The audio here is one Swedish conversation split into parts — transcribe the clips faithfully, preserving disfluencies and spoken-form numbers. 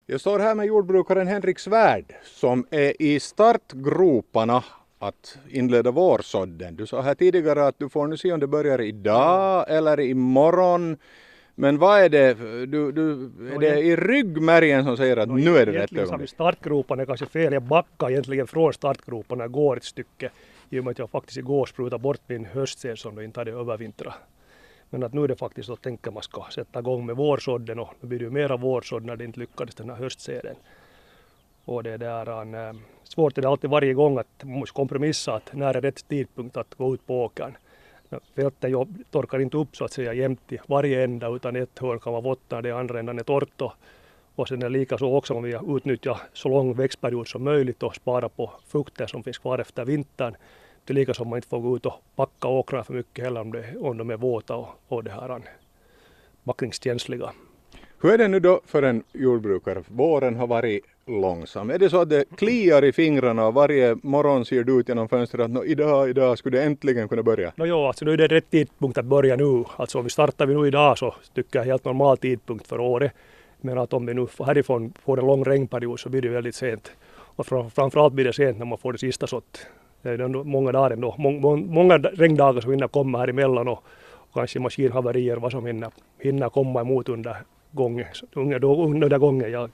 Jag står här med jordbrukaren Henrik Svärd som är i startgroparna att inleda vårsådden. Du sa här tidigare att du får nu se om det börjar idag eller imorgon. Men vad är det? Du, du, är det i ryggmärgen som säger att no, nu är det rätt ögonblick? Startgroparna är kanske fel. Jag backar egentligen från startgroparna går ett stycke. I och med att jag faktiskt igår sprutade bort min höstsed som då inte hade övervintrat. Men att nu är det faktiskt att tänka man ska sätta igång med vårsådden och nu blir det mera vårsådd när det inte lyckades den här höstseden. Och det där är en, svårt är det alltid varje gång att man måste kompromissa att när är rätt tidpunkt att gå ut på åkern. Fälten jobb torkar inte upp så att säga jämt i varje ända utan ett hörn kan vara vått när det andra ändan är torrt. Och, och sen är det lika så också om vi utnyttjar så lång växtperiod som möjligt och spara på fukten som finns kvar efter vintern. Det är lika som man inte får gå ut och packa åkrarna för mycket heller om, det, om de är våta och, och det här backningskänsliga. Hur är det nu då för en jordbrukare? Våren har varit långsam. Är det så att det kliar i fingrarna och varje morgon ser du ut genom fönstret att no, idag, idag skulle det äntligen kunna börja? No, jo, alltså nu är det rätt tidpunkt att börja nu. Alltså om vi startar vi nu idag så tycker jag helt normal tidpunkt för året. Men att om vi nu härifrån får en lång regnperiod så blir det väldigt sent. Och framförallt blir det sent när man får det sista sått. Det är ändå många dagar ändå. Många, många regndagar som hinner komma här emellan och, och kanske maskinhaverier vad som hinner, hinner komma emot under gången. Under, under gången jag.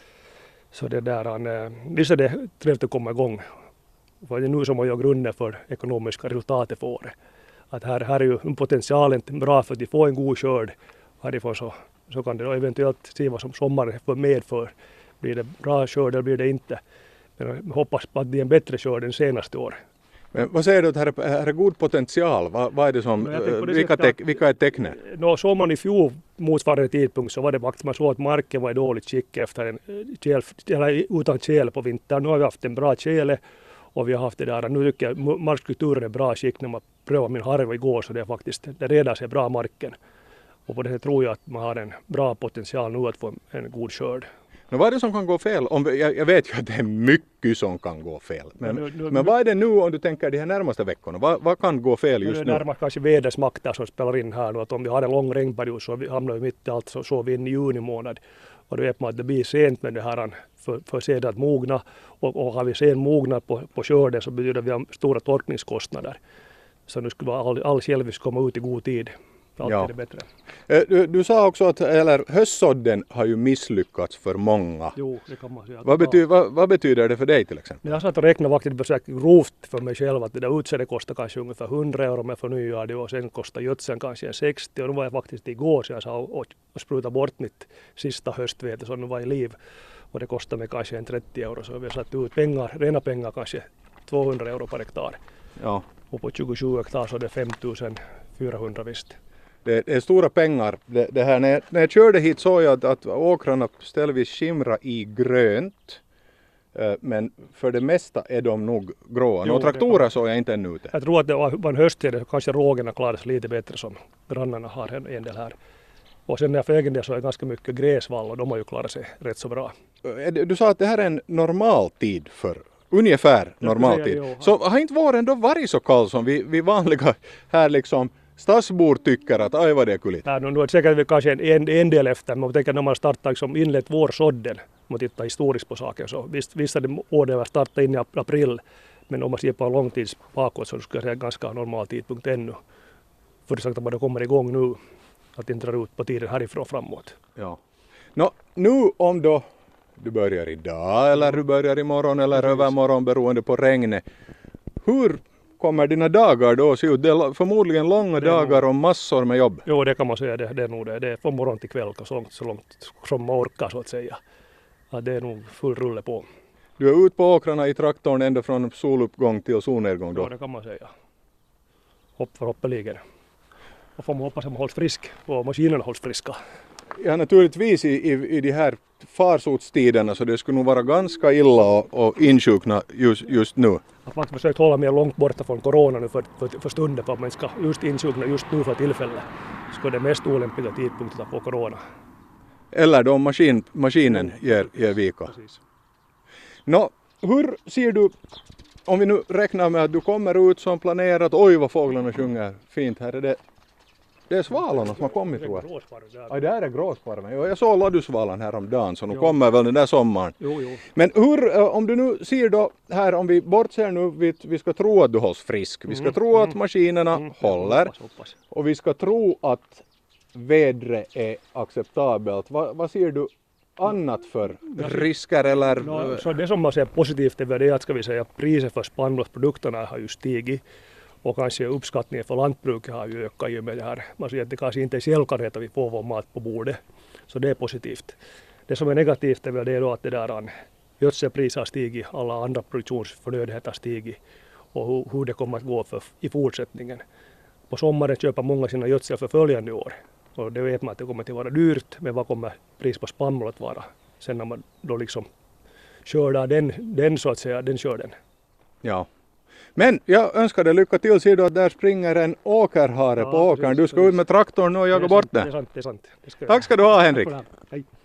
Så det där, visst är det trevligt att komma igång. För det är nu som man gör grunden för ekonomiska resultatet för året. Att här, här är ju potentialen bra för att få en god skörd. Härifrån så, så kan det då eventuellt se vad som sommaren får medför. Blir det bra skörd eller blir det inte. Men jag hoppas på att det är en bättre skörd än senaste år. Men vad säger du att här är, här är god potential? Vad, vad är det som, det vilka, te, vilka är tecknen? Nå, så man i fjol motsvarande tidpunkt så var det faktiskt man såg att marken var i dåligt skick efter en tjäl, eller utan tjäl på vintern. Nu har vi haft en bra tjäle och vi har haft det där. Nu tycker jag markstrukturen är bra skick när man prövade min harv igår så det är faktiskt, det redar sig bra marken. Och på det tror jag att man har en bra potential nu att få en god skörd. Men vad är det som kan gå fel? Om, jag, jag vet ju att det är mycket som kan gå fel. Men, nu, nu, men vad är det nu om du tänker de här närmaste veckorna? Vad, vad kan gå fel just nu? Det är närmast kanske vädersmakter som spelar in här nu. Att om vi har en lång regnperiod så hamnar vi mitt i allt så, så vi in i juni månad. Och då vet man att det blir sent med det här för, för sedan att mogna. Och, och har vi sen mognat på, på skörden så betyder det att vi har stora torkningskostnader. Så nu skulle all, all självis komma ut i god tid. Alltid ja. Är det bättre. Du, du sa också att eller, höstsådden har ju misslyckats för många. Jo, det kan man säga. Vad, bety, vad, vad betyder det för dig till exempel? Jag satt och räknade faktiskt grovt för mig själv att det där utsädet kostar kanske ungefär hundra euro med förnyar det och sen kostar gödseln kanske sextio och nu var jag faktiskt igår så jag sa och, och spruta bort mitt sista höstvete som nu var i liv och det kostar mig kanske en trettio euro så vi har satt ut pengar, rena pengar kanske tvåhundra euro per hektar. Ja. Och på tjugosju hektar så är det femtusen fyrahundra visst. Det, det är stora pengar. Det, det här, när, jag, när jag körde hit såg jag att, att åkrarna ställvis skimrar i grönt. Eh, men för det mesta är de nog gråa. Några traktorer såg jag inte ännu ute. Jag tror att det var en hösttid. Kanske rågorna klaras lite bättre som grannarna har en, en del här. Och sen när för egen del så är det ganska mycket gräsvall och de har ju klarat sig rätt så bra. Du sa att det här är en normal tid för ungefär normal tid. Så har inte våren då varit så kall som vi, vi vanliga här liksom stadsbor tycker att aj vad det är kulligt? Ja, nu är det säkert kanske en, en del efter, men jag tänker när man startar liksom inlett vårsådden, om man tittar historiskt på saken, så visst, visst är det år starta in i april, men om man ser på en lång tid bakåt så skulle jag säga ganska normal tidpunkt ännu. För det sagt att man kommer igång nu, att det inte drar ut på tiden härifrån framåt. Ja. Nå, nu om då du börjar idag eller du börjar imorgon eller övermorgon beroende på regnet, hur kommer dina dagar då se ut? Det är förmodligen långa dagar och massor med jobb. Jo, det kan man säga. Det, det är nog det. Det är från morgon till kväll så långt, så långt som man orkar så att säga. Ja, det är nog full rulle på. Du är ute på åkrarna i traktorn ända från soluppgång till solnedgång då? Ja, det kan man säga. Hopp för hoppeligen. Och får man hoppas att man hålls frisk och maskinerna hålls friska. Ja, naturligtvis i, i, i de här farsotstiderna så det skulle nog vara ganska illa och, och insjukna just, just nu. Att man har försökt hålla mer långt borta från corona nu för, för, för stunden för att man ska just insjukna just nu för tillfället. Så är det mest olämpliga tidpunkten att få corona. Eller då maskin, maskinen ger, ger vika. Precis. Nå, hur ser du, om vi nu räknar med att du kommer ut som planerat, oj vad fåglarna sjunger fint, här är det det är svalorna som har kommit, tror jag. Gråsparv där. Ja, det här är gråsparven. Jo, jag såg loddusvalan häromdagen, så nu Jo. kommer väl den där sommaren. Jo, jo. Men hur, eh, om du nu ser då här, om vi bortser nu, vi, vi ska tro att du hålls frisk. Vi ska Mm, tro att mm. maskinerna Mm, håller. hoppas, hoppas. Och vi ska tro att vädret är acceptabelt. Va, vad ser du annat för risker eller? No, så det som man ser positivt över det är att, ska vi säga, priset för spannmålsprodukterna har ju stigit och kanske uppskattningen för lantbruket har ju ökat i och med det här. Man ser att det kanske inte är självklarhet att vi får vår mat på bordet, så det är positivt. Det som är negativt är väl det då att det där gödselpriset har stigit, alla andra produktionsförnödenheter har stigit och hur, hur det kommer att gå för, i fortsättningen. På sommaren köper många sina gödsel för följande år. Och det vet man att det kommer att vara dyrt, men vad kommer pris på spannmål att vara sen när man då liksom skördar den, den så att säga, den skörden. Ja. Men jag önskar dig lycka till. Ser du att där springer en åkerhare Ja, på åkern. precis, Du ska ut med traktorn och jaga bort Det är den. sant, det är sant. Det ska jag Tack ska du ha, Henrik. göra. Hej.